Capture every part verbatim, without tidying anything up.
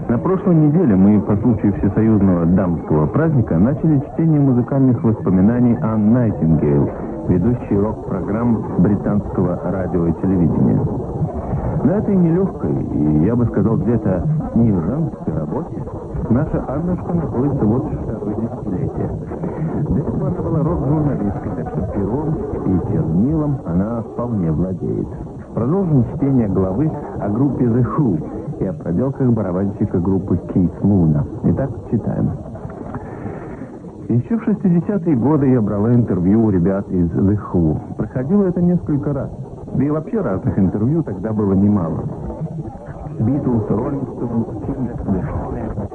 На прошлой неделе мы по случаю всесоюзного дамского праздника начали чтение музыкальных воспоминаний Анн Найтингейл, ведущей рок-программ британского радио и телевидения. На этой нелегкой, и я бы сказал, где-то не женской работе, наша Аннушка находится вот второе десятилетие. До этого она была рок-журналисткой, так что пером и чернилом она вполне владеет. Продолжим чтение главы о группе The Who и о проделках барабанщика группы Keith Moon. Итак, читаем. Еще в шестидесятые годы я брала интервью у ребят из The Who. Проходило это несколько раз. Да и вообще разных интервью тогда было немало. Beatles, Rolling Stones, Kings, The Who.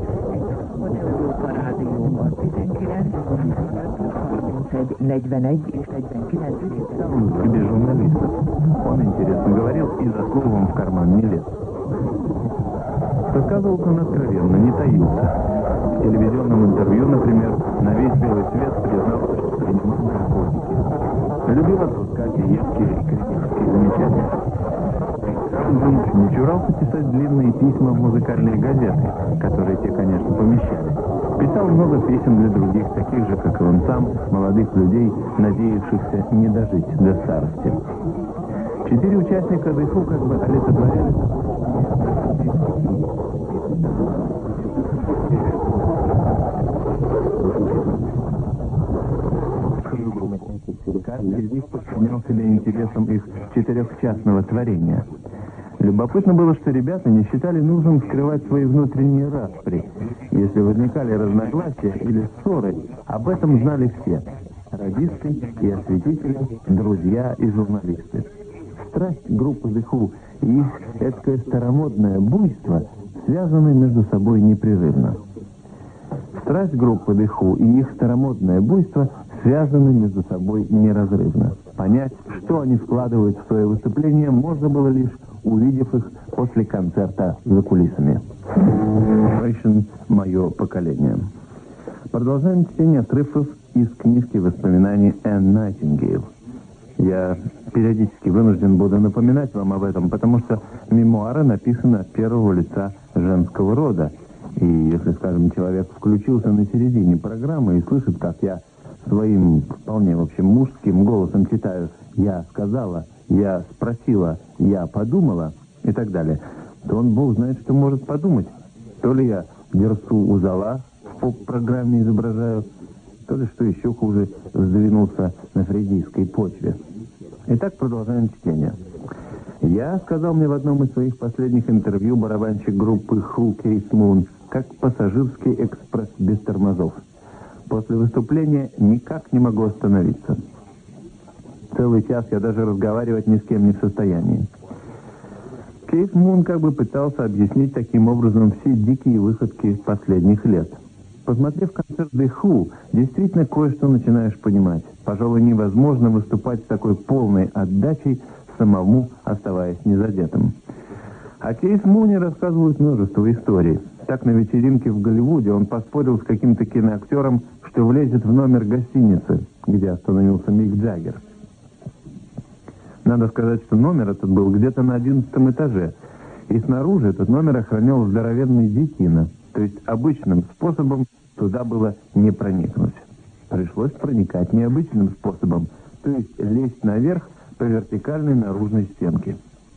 negyvenegy és negyvenkilenc Тебе журналистов. Он интересно говорил и засовывал в карман не лез. Рассказывался он откровенно, не таился. В телевизионном интервью, например, на весь белый свет признался, что принимал наркотики. Любил отпускать и едкие и критические замечания. Он не чурался писать длинные письма в музыкальные газеты, которые те, конечно, помещали. Писал много песен для других, таких же, как и он сам, молодых людей, надеявшихся не дожить до старости. Четыре участника The Who как бы олицетворяли каждый из них подчинял себя интересам их четырехчастного творения. Любопытно было, что ребята не считали нужным скрывать свои внутренние распри. Если возникали разногласия или ссоры, об этом знали все. Радисты и осветители, друзья и журналисты. Страсть группы The Who и их эдакое старомодное буйство связаны между собой непрерывно. Страсть группы The Who и их старомодное буйство связаны между собой неразрывно. Понять, что они вкладывают в свое выступление, можно было лишь увидев их после концерта за кулисами. «Мое поколение». Продолжаем чтение отрывков из книжки воспоминаний Энн Найтингейл. Я периодически вынужден буду напоминать вам об этом, потому что мемуары написаны от первого лица женского рода. И если, скажем, человек включился на середине программы и слышит, как я своим вполне, в общем, мужским голосом читаю «я сказала», «я спросила», «я подумала» и так далее, то он, бог знает, что может подумать. То ли я Дерсу Узала в поп-программе изображаю, то ли, что еще хуже, сдвинулся на фрейдийской почве. Итак, продолжаем чтение. «Я, — сказал мне в одном из своих последних интервью барабанщик группы Who Keith Moon, — как пассажирский экспресс без тормозов. После выступления никак не могу остановиться. Целый час я даже разговаривать ни с кем не в состоянии». Keith Moon как бы пытался объяснить таким образом все дикие выходки последних лет. Посмотрев концерт The Who, действительно кое-что начинаешь понимать. Пожалуй, невозможно выступать с такой полной отдачей, самому оставаясь незадетым. О Keith Moon рассказывают множество историй. Так, на вечеринке в Голливуде он поспорил с каким-то киноактером, что влезет в номер гостиницы, где остановился Мик Джаггер. Надо сказать, что номер этот был где-то на одиннадцатом этаже, и снаружи этот номер охранял здоровенный детина, то есть обычным способом туда было не проникнуть. Пришлось проникать необычным способом, то есть лезть наверх по вертикальной наружной стенке.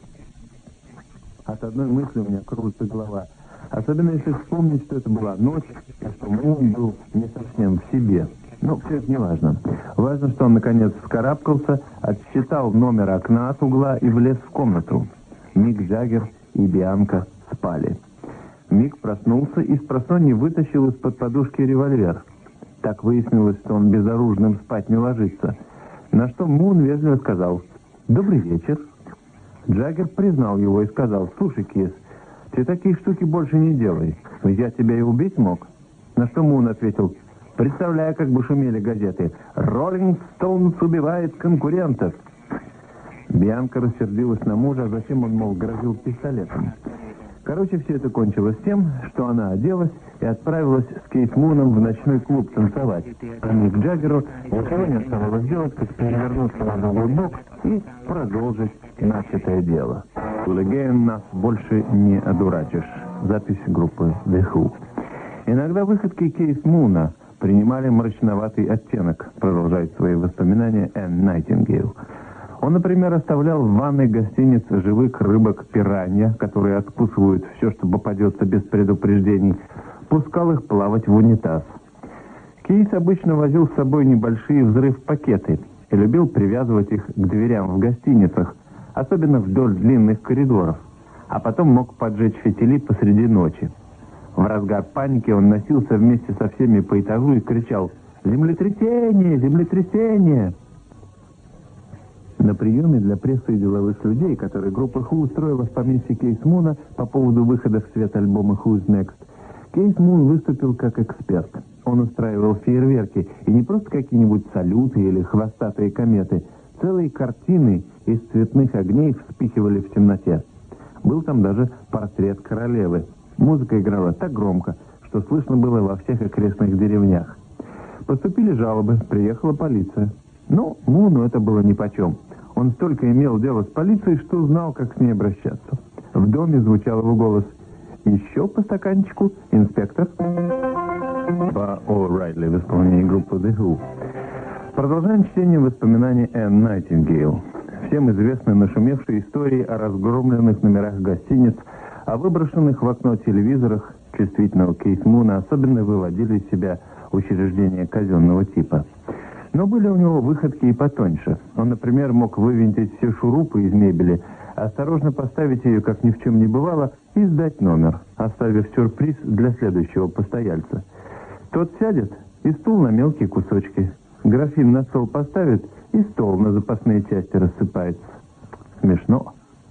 От одной мысли у меня кружится голова, особенно если вспомнить, что это была ночь, и что Мун был не совсем в себе. Но все это не важно. Важно, что он, наконец, вскарабкался, отсчитал номер окна от угла и влез в комнату. Мик Джаггер и Бианка спали. Мик проснулся и спросонья вытащил из-под подушки револьвер. Так выяснилось, что он безоружным спать не ложится. На что Мун вежливо сказал: «Добрый вечер». Джаггер признал его и сказал: «Слушай, Кис, ты такие штуки больше не делай. Я тебя и убить мог». На что Мун ответил: «Представляю, как бы шумели газеты. Роллинг Стоунс убивает конкурентов». Бианка рассердилась на мужа, а затем он, мол, грозил пистолетом. Короче, все это кончилось тем, что она оделась и отправилась с Keith Mooном в ночной клуб танцевать. А Мик Джаггеру ничего не оставалось делать, как перевернуться на другой бок и продолжить начатое дело. Легеем нас больше не одурачишь. Запись группы The Who. Иногда выходки Кейс Муна принимали мрачноватый оттенок, продолжает свои воспоминания Энн Найтингейл. Он, например, оставлял в ванной гостиницы живых рыбок пиранья, которые откусывают все, что попадется без предупреждений, пускал их плавать в унитаз. Кейс обычно возил с собой небольшие взрыв-пакеты и любил привязывать их к дверям в гостиницах, особенно вдоль длинных коридоров, а потом мог поджечь фитили посреди ночи. В разгар паники он носился вместе со всеми по этажу и кричал: «Землетрясение! Землетрясение!». На приеме для прессы и деловых людей, который группа Who устроила в поместье Кейс Муна по поводу выхода в свет альбома Who's Next, Кейс Мун выступил как эксперт. Он устраивал фейерверки, и не просто какие-нибудь салюты или хвостатые кометы. Целые картины из цветных огней вспыхивали в темноте. Был там даже портрет королевы. Музыка играла так громко, что слышно было во всех окрестных деревнях. Поступили жалобы, приехала полиция. Но Муну это было нипочем. Он столько имел дело с полицией, что знал, как с ней обращаться. В доме звучал его голос: «Еще по стаканчику, инспектор?» По О'Райли в исполнении группы The Who. Продолжаем чтение воспоминаний Энн Найтингейл. Всем известны нашумевшие истории о разгромленных номерах гостиниц, о выброшенных в окно телевизорах. Чувствительного Кейс Муна особенно выводили из себя учреждения казенного типа. Но были у него выходки и потоньше. Он, например, мог вывинтить все шурупы из мебели, осторожно поставить ее, как ни в чем не бывало, и сдать номер, оставив сюрприз для следующего постояльца. Тот сядет, и стул на мелкие кусочки. Графин на стол поставит, и стол на запасные части рассыпается. Смешно.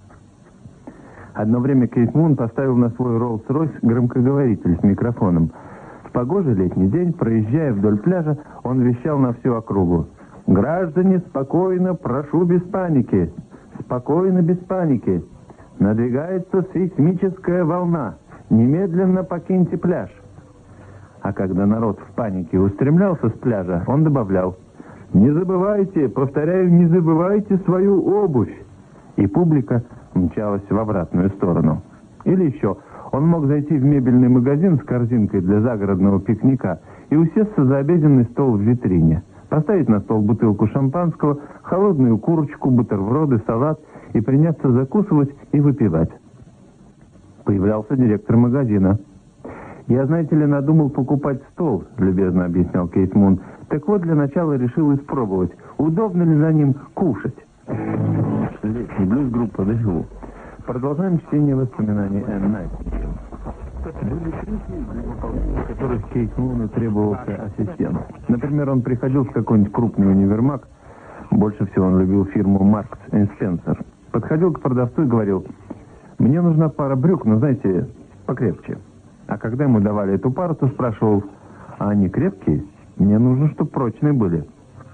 Одно время Кейс Мун поставил на свой Роллс-Ройс громкоговоритель с микрофоном. В погожий летний день, проезжая вдоль пляжа, он вещал на всю округу: «Граждане, спокойно, прошу без паники! Спокойно, без паники! Надвигается сейсмическая волна! Немедленно покиньте пляж!» А когда народ в панике устремлялся с пляжа, он добавлял: «Не забывайте, повторяю, не забывайте свою обувь!» И публика мчалась в обратную сторону. Или еще, он мог зайти в мебельный магазин с корзинкой для загородного пикника и усесться за обеденный стол в витрине, поставить на стол бутылку шампанского, холодную курочку, бутерброды, салат и приняться закусывать и выпивать. Появлялся директор магазина. «Я, знаете ли, надумал покупать стол», — любезно объяснял Кейс Мун. «Так вот, для начала решил испробовать, удобно ли за ним кушать». Летний блюз группа The Who. Продолжаем чтение воспоминаний Энн Найтингейл. Были трюки, для выполнения которых Кейс Муну требовался ассистент. Например, он приходил в какой-нибудь крупный универмаг. Больше всего он любил фирму Маркс энд Спенсер. Подходил к продавцу и говорил: «Мне нужна пара брюк, но, знаете, покрепче». А когда ему давали эту пару, то спрашивал: «А они крепкие? Мне нужно, чтобы прочные были».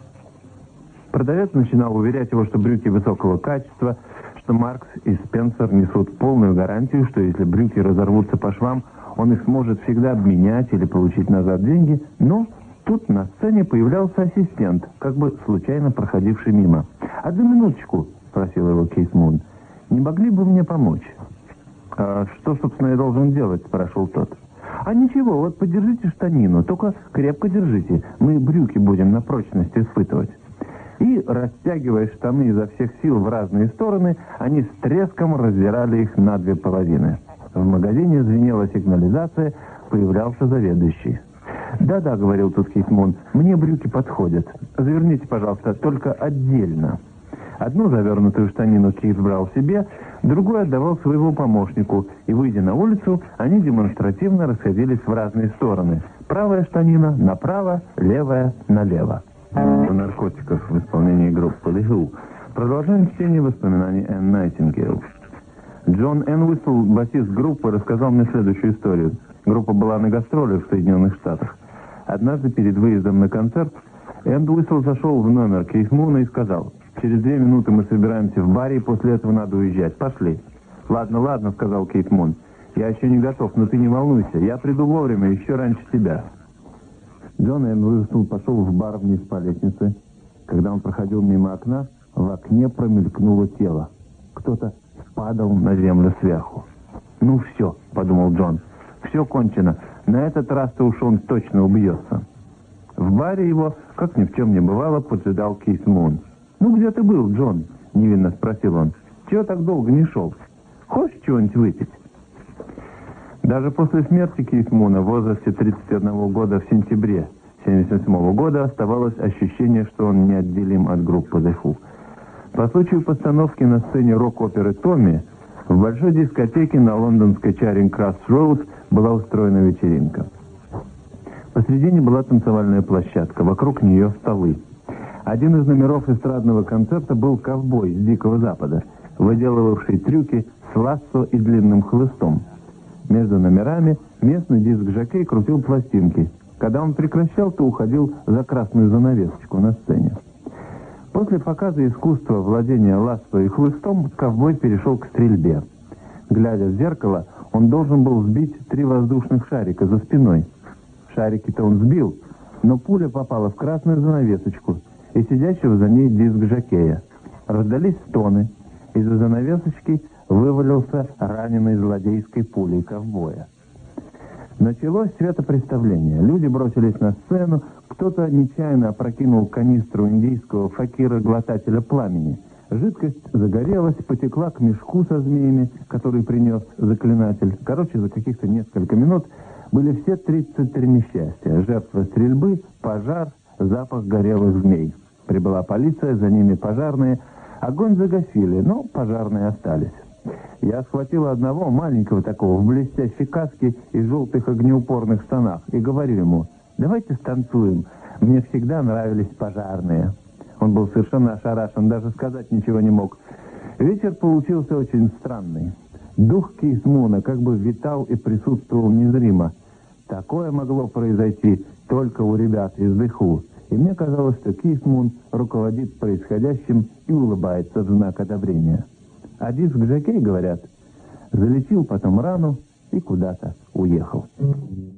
Продавец начинал уверять его, что брюки высокого качества, что Маркс и Спенсер несут полную гарантию, что если брюки разорвутся по швам, он их сможет всегда обменять или получить назад деньги. Но тут на сцене появлялся ассистент, как бы случайно проходивший мимо. «Одну минуточку», — просил его Кейс Мун, — «не могли бы мне помочь?» «А что, собственно, я должен делать?» — спрашивал тот. «А ничего, вот подержите штанину, только крепко держите, мы брюки будем на прочность испытывать». И, растягивая штаны изо всех сил в разные стороны, они с треском раздирали их на две половины. В магазине звенела сигнализация, появлялся заведующий. «Да-да», — говорил тут Кейс Мун, — «мне брюки подходят. Заверните, пожалуйста, только отдельно». Одну завернутую штанину Кейс брал себе, другую отдавал своему помощнику, и, выйдя на улицу, они демонстративно расходились в разные стороны. Правая штанина направо, левая налево. О наркотиках в исполнении группы The Who. Продолжаем чтение воспоминаний Энн Найтингейл. Джон Энвисл, басист группы, рассказал мне следующую историю. Группа была на гастролях в Соединенных Штатах. Однажды перед выездом на концерт Энвисл зашел в номер Кейс Муна и сказал: «Через две минуты мы собираемся в баре, и после этого надо уезжать. Пошли». «Ладно, ладно», — сказал Кейс Мун. «Я еще не готов, но ты не волнуйся. Я приду вовремя, еще раньше тебя». Джон Энвисл пошел в бар вниз по лестнице. Когда он проходил мимо окна, в окне промелькнуло тело. Кто-то падал на землю сверху. «Ну все», — подумал Джон, — «все кончено. На этот раз-то уж он точно убьется». В баре его, как ни в чем не бывало, поджидал Кис Мун. «Ну где ты был, Джон?» — невинно спросил он. «Чего так долго не шел? Хочешь чего-нибудь выпить?» Даже после смерти Кис Муна в возрасте тридцати одного года в сентябре семьдесят седьмого года оставалось ощущение, что он неотделим от группы The Who. По случаю постановки на сцене рок-оперы «Томми» в большой дискотеке на лондонской Чаринг-Кросс-Роуд была устроена вечеринка. Посредине была танцевальная площадка, вокруг нее столы. Один из номеров эстрадного концерта был ковбой с Дикого Запада, выделывавший трюки с лассо и длинным хлыстом. Между номерами местный диск-жокей крутил пластинки. Когда он прекращал, то уходил за красную занавесочку на сцене. После показа искусства владения лассо и хлыстом, ковбой перешел к стрельбе. Глядя в зеркало, он должен был сбить три воздушных шарика за спиной. Шарики-то он сбил, но пуля попала в красную занавесочку и сидящего за ней диск-жокея. Раздались стоны. Из-за занавесочки вывалился раненый злодейской пулей ковбоя. Началось светопреставление. Люди бросились на сцену, кто-то нечаянно опрокинул канистру индийского факира-глотателя пламени. Жидкость загорелась, потекла к мешку со змеями, который принес заклинатель. Короче, за каких-то несколько минут были все тридцать три несчастья. Жертвы стрельбы, пожар, запах горелых змей. Прибыла полиция, за ними пожарные. Огонь загасили, но пожарные остались. Я схватил одного, маленького такого, в блестящей каске и желтых огнеупорных штанах, и говорю ему: «Давайте станцуем. Мне всегда нравились пожарные». Он был совершенно ошарашен, даже сказать ничего не мог. Вечер получился очень странный. Дух Кис Муна как бы витал и присутствовал незримо. Такое могло произойти только у ребят из The Who. И мне казалось, что Кис Мун руководит происходящим и улыбается в знак одобрения. А диск-жокей, говорят, залечил потом рану и куда-то уехал.